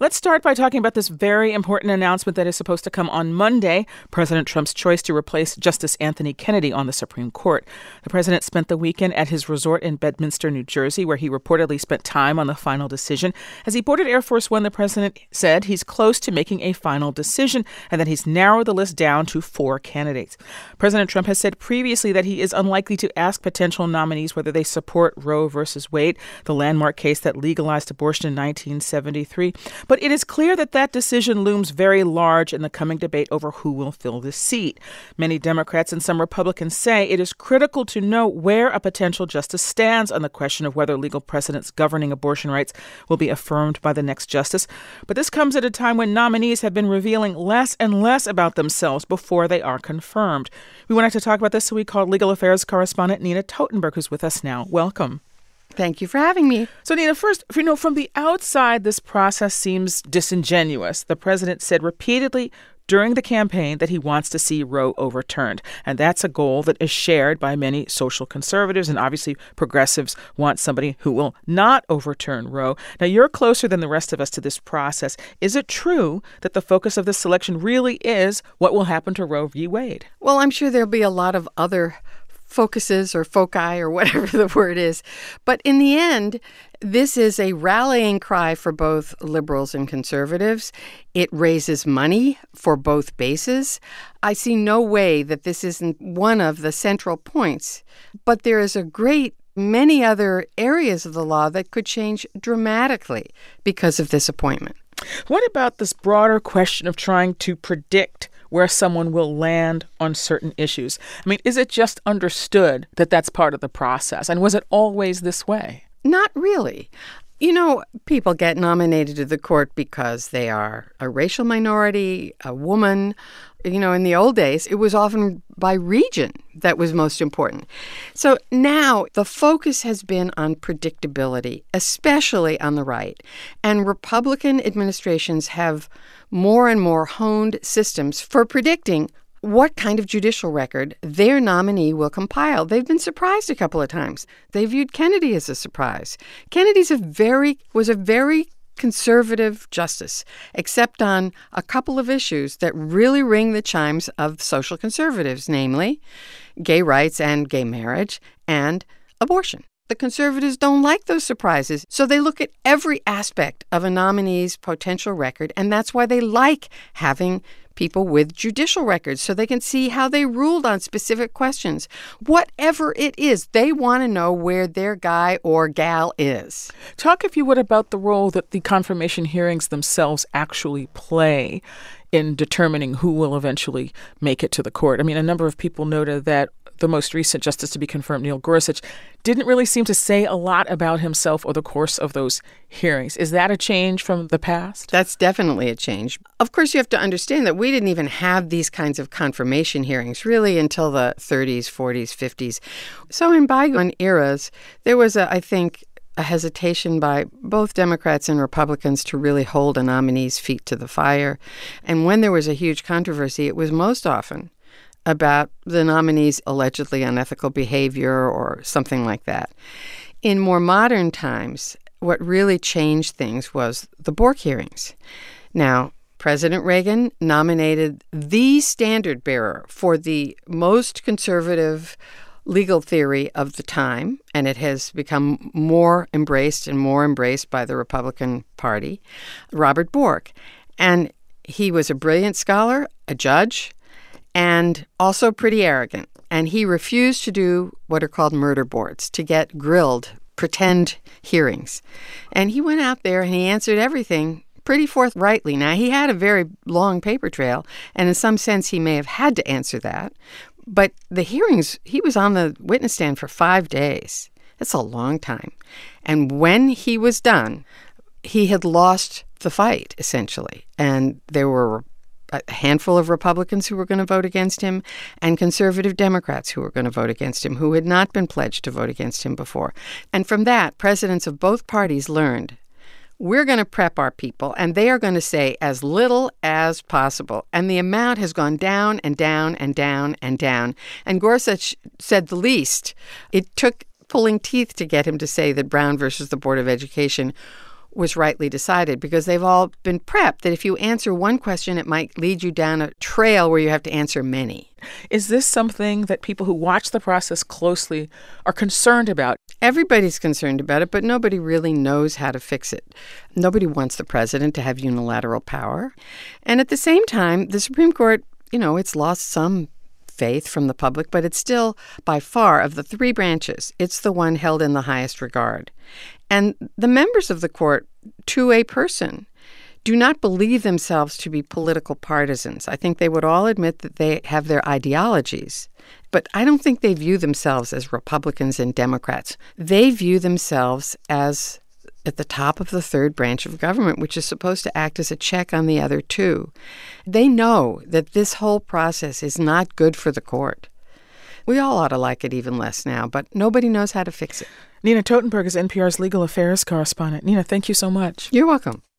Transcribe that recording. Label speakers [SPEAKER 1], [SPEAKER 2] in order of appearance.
[SPEAKER 1] Let's start by talking about this very important announcement that is supposed to come on Monday, President Trump's choice to replace Justice Anthony Kennedy on the Supreme Court. The president spent the weekend at his resort in Bedminster, New Jersey, where he reportedly spent time on the final decision. As he boarded Air Force One, the president said he's close to making a final decision and that he's narrowed the list down to 4 candidates. President Trump has said previously that he is unlikely to ask potential nominees whether they support Roe v. Wade, the landmark case that legalized abortion in 1973. But it is clear that that decision looms very large in the coming debate over who will fill this seat. Many Democrats and some Republicans say it is critical to know where a potential justice stands on the question of whether legal precedents governing abortion rights will be affirmed by the next justice. But this comes at a time when nominees have been revealing less and less about themselves before they are confirmed. We wanted to talk about this, so we called legal affairs correspondent Nina Totenberg, who's with us now. Welcome.
[SPEAKER 2] Thank you for having me.
[SPEAKER 1] So, Nina, first, from the outside, this process seems disingenuous. The president said repeatedly during the campaign that he wants to see Roe overturned. And that's a goal that is shared by many social conservatives. And obviously, progressives want somebody who will not overturn Roe. Now, you're closer than the rest of us to this process. Is it true that the focus of this selection really is what will happen to Roe v. Wade?
[SPEAKER 2] Well, I'm sure there'll be a lot of other focuses or foci or whatever the word is. But in the end, this is a rallying cry for both liberals and conservatives. It raises money for both bases. I see no way that this isn't one of the central points. But there is many other areas of the law that could change dramatically because of this appointment.
[SPEAKER 1] What about this broader question of trying to predict where someone will land on certain issues? I mean, is it just understood that that's part of the process? And was it always this way?
[SPEAKER 2] Not really. People get nominated to the court because they are a racial minority, a woman. In the old days, it was often by region that was most important. So now the focus has been on predictability, especially on the right. And Republican administrations have more and more honed systems for predicting what kind of judicial record their nominee will compile. They've been surprised a couple of times. They viewed Kennedy as a surprise. Kennedy's was a very conservative justice, except on a couple of issues that really ring the chimes of social conservatives, namely gay rights and gay marriage and abortion. The conservatives don't like those surprises, so they look at every aspect of a nominee's potential record, and that's why they like having people with judicial records, so they can see how they ruled on specific questions. Whatever it is, they want to know where their guy or gal is.
[SPEAKER 1] Talk, if you would, about the role that the confirmation hearings themselves actually play in determining who will eventually make it to the court. I mean, a number of people noted that the most recent justice to be confirmed, Neil Gorsuch, didn't really seem to say a lot about himself or the course of those hearings. Is that a change from the past?
[SPEAKER 2] That's definitely a change. Of course, you have to understand that we didn't even have these kinds of confirmation hearings really until the 30s, 40s, 50s. So in bygone eras, there was, I think, a hesitation by both Democrats and Republicans to really hold a nominee's feet to the fire. And when there was a huge controversy, it was most often about the nominee's allegedly unethical behavior or something like that. In more modern times, what really changed things was the Bork hearings. Now, President Reagan nominated the standard bearer for the most conservative legal theory of the time, and it has become more embraced by the Republican Party, Robert Bork. And he was a brilliant scholar, a judge, and also pretty arrogant. And he refused to do what are called murder boards, to get grilled, pretend hearings. And he went out there and he answered everything pretty forthrightly. Now, he had a very long paper trail, and in some sense he may have had to answer that. But the hearings, he was on the witness stand for 5 days. That's a long time. And when he was done, he had lost the fight, essentially. And there were a handful of Republicans who were going to vote against him and conservative Democrats who were going to vote against him, who had not been pledged to vote against him before. And from that, presidents of both parties learned, we're going to prep our people, and they are going to say as little as possible. And the amount has gone down and down and down and down. And Gorsuch said the least. It took pulling teeth to get him to say that Brown versus the Board of Education was rightly decided, because they've all been prepped that if you answer one question, it might lead you down a trail where you have to answer many.
[SPEAKER 1] Is this something that people who watch the process closely are concerned about?
[SPEAKER 2] Everybody's concerned about it, but nobody really knows how to fix it. Nobody wants the president to have unilateral power. And at the same time, the Supreme Court, it's lost some faith from the public, but it's still, by far, of the three branches, it's the one held in the highest regard. And the members of the court, to a person, do not believe themselves to be political partisans. I think they would all admit that they have their ideologies, but I don't think they view themselves as Republicans and Democrats. They view themselves as at the top of the third branch of government, which is supposed to act as a check on the other two. They know that this whole process is not good for the court. We all ought to like it even less now, but nobody knows how to fix it.
[SPEAKER 1] Nina Totenberg is NPR's legal affairs correspondent. Nina, thank you so much.
[SPEAKER 2] You're welcome.